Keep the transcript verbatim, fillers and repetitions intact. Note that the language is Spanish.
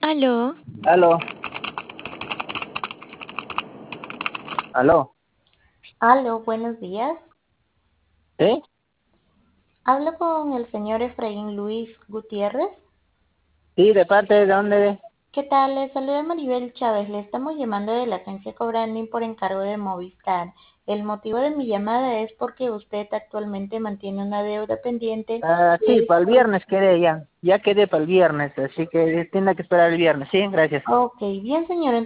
Aló. Aló, aló, Aló, buenos días. ¿sí? Hablo con el señor Efraín Luis Gutiérrez. Sí, ¿de parte de dónde? ¿Qué tal? Le saluda Maribel Chávez. Le estamos llamando de la agencia Cobranding por encargo de Movistar. El motivo de mi llamada es porque usted actualmente mantiene una deuda pendiente. Ah, sí, de- para el viernes quedé ya, ya quedé para el viernes, así que tiene que esperar el viernes, ¿sí? Gracias. Ok, bien, señor.